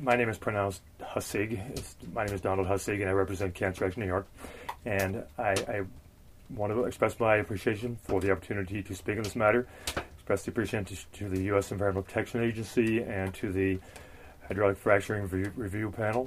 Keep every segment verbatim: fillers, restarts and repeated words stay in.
my name is pronounced Hussig. It's, my name is Donald Hussig, and I represent Cancer Action New York. And I, I want to express my appreciation for the opportunity to speak on this matter, express the appreciation to, to the U S Environmental Protection Agency and to the Hydraulic Fracturing Review, Review Panel.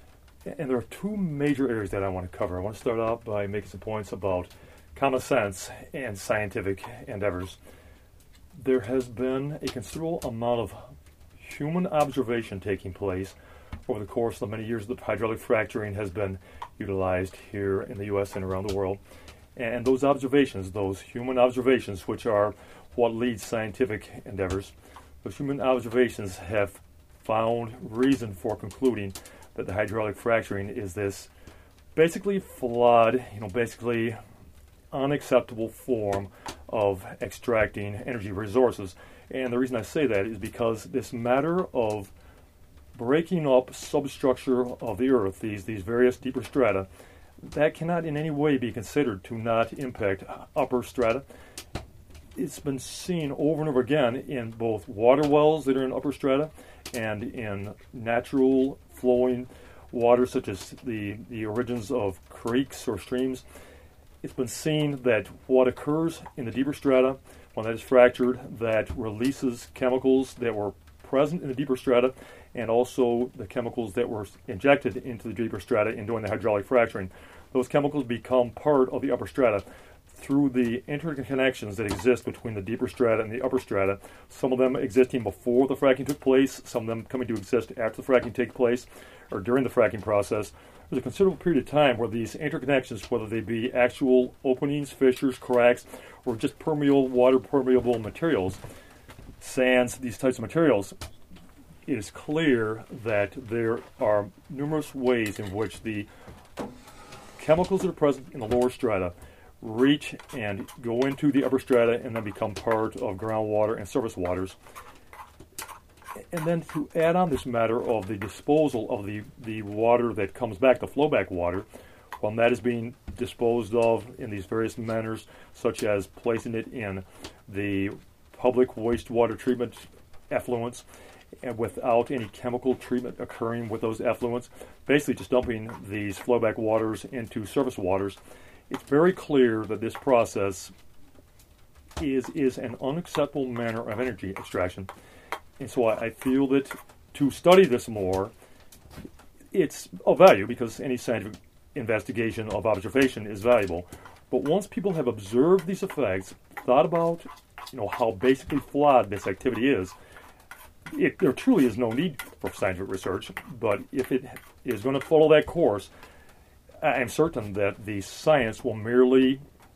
And there are two major areas that I want to cover. I want to start out by making some points about common sense and scientific endeavors. There has been a considerable amount of human observation taking place over the course of the many years that hydraulic fracturing has been utilized here in the U S and around the world. And those observations, those human observations, which are what leads scientific endeavors, those human observations have found reason for concluding that the hydraulic fracturing is this basically flawed, you know, basically unacceptable form of extracting energy resources. And the reason I say that is because this matter of breaking up substructure of the earth, these, these various deeper strata, that cannot in any way be considered to not impact upper strata. It's been seen over and over again in both water wells that are in upper strata and in natural flowing water such as the, the origins of creeks or streams. It's been seen that what occurs in the deeper strata, when that is fractured, that releases chemicals that were present in the deeper strata and also the chemicals that were injected into the deeper strata in doing the hydraulic fracturing. Those chemicals become part of the upper strata through the interconnections that exist between the deeper strata and the upper strata, some of them existing before the fracking took place, some of them coming to exist after the fracking takes place or during the fracking process. There's a considerable period of time where these interconnections, whether they be actual openings, fissures, cracks, or just permeable, water-permeable materials, sands, these types of materials, it is clear that there are numerous ways in which the chemicals that are present in the lower strata reach and go into the upper strata and then become part of groundwater and surface waters. And then to add on this matter of the disposal of the, the water that comes back, the flowback water, when that is being disposed of in these various manners, such as placing it in the public wastewater treatment effluents and without any chemical treatment occurring with those effluents, basically just dumping these flowback waters into surface waters, it's very clear that this process is, is an unacceptable manner of energy extraction. And so I, I feel that to study this more, it's of value because any scientific investigation of observation is valuable. But once people have observed these effects, thought about, you know, how basically flawed this activity is, it, there truly is no need for scientific research. But if it is going to follow that course, I am certain that the science will merely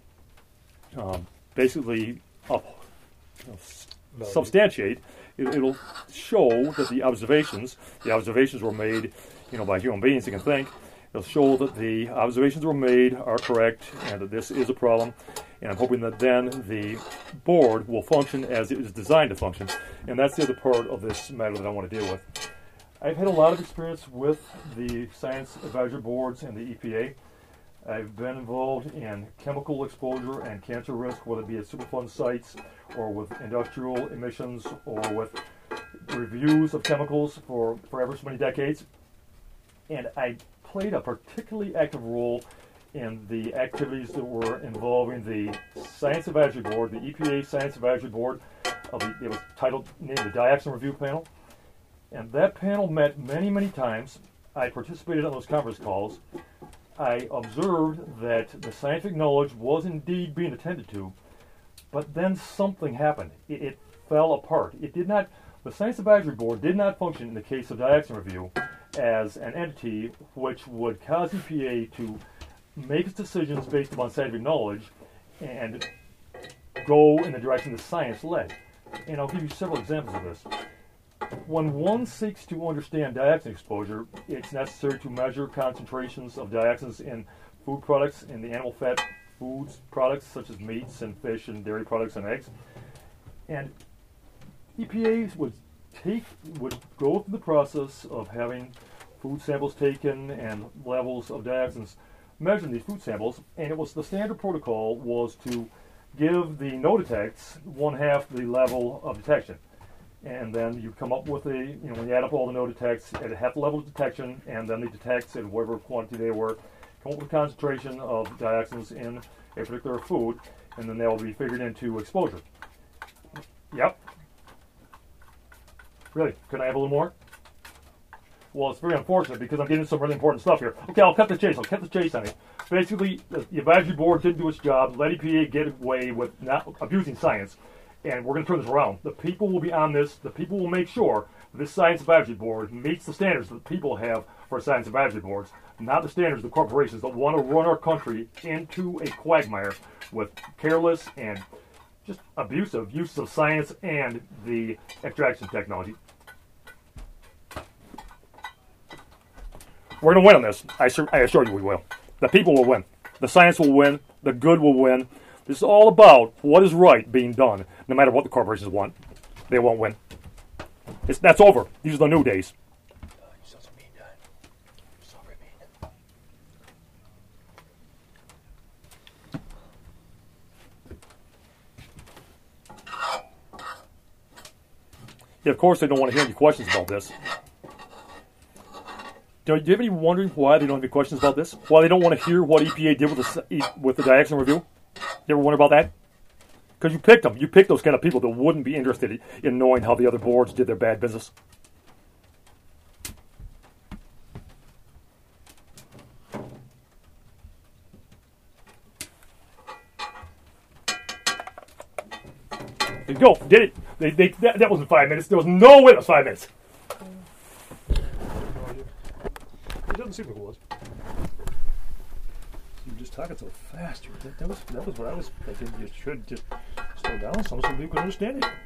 um, basically up, you know, substantiate. It, it'll show that the observations, the observations were made, you know, by human beings that can think. It'll show that the observations were made are correct and that this is a problem. And I'm hoping that then the board will function as it is designed to function. And that's the other part of this matter that I want to deal with. I've had a lot of experience with the Science Advisory Boards and the E P A. I've been involved in chemical exposure and cancer risk, whether it be at Superfund sites or with industrial emissions or with reviews of chemicals for, for ever so many decades. And I played a particularly active role in the activities that were involving the Science Advisory Board, the E P A Science Advisory Board. Of the, it was titled, named the Dioxin Review Panel. And that panel met many, many times. I participated on those conference calls. I observed that the scientific knowledge was indeed being attended to, but then something happened. It, it fell apart. It did not, the Science Advisory Board did not function in the case of Dioxin Review as an entity which would cause E P A to make its decisions based upon scientific knowledge and go in the direction the science led. And I'll give you several examples of this. When one seeks to understand dioxin exposure, it's necessary to measure concentrations of dioxins in food products, in the animal fat foods products such as meats and fish and dairy products and eggs. And E P A would take would go through the process of having food samples taken and levels of dioxins measured in these food samples, and it was the standard protocol was to give the no detects one half the level of detection. and then you come up with a, you know, when you add up all the no detects at a half level of detection, and then the detects at whatever quantity they were, come up with a concentration of dioxins in a particular food, and then they'll be figured into exposure. Yep. Really? Can I have a little more? Well, it's very unfortunate because I'm getting some really important stuff here. Okay, I'll cut the chase. I'll cut the chase on it. Basically, the, the advisory board didn't do its job. Let E P A get away with not abusing science, and we're going to turn this around. The people will be on this. The people will make sure that this science advisory board meets the standards that people have for science advisory boards, not the standards of the corporations that want to run our country into a quagmire with careless and just abusive use of science and the extraction technology. We're going to win on this. I assure, I assure you we will. The people will win. The science will win. The good will win. This is all about what is right being done. No matter what the corporations want, they won't win. It's, that's over. These are the new days. Yeah, of course, they don't want to hear any questions about this. Do you have any wondering why they don't have any questions about this? Why they don't want to hear what E P A did with the with the dioxin review? You ever wonder about that? Because you picked them. You picked those kind of people that wouldn't be interested in knowing how the other boards did their bad business. There you go. Did it. They, they, that, that wasn't five minutes. There was no way it was five minutes. It doesn't seem like it was. You were just talking so fast. That, that was that was what I was thinking. You should just slow down so some people can understand it.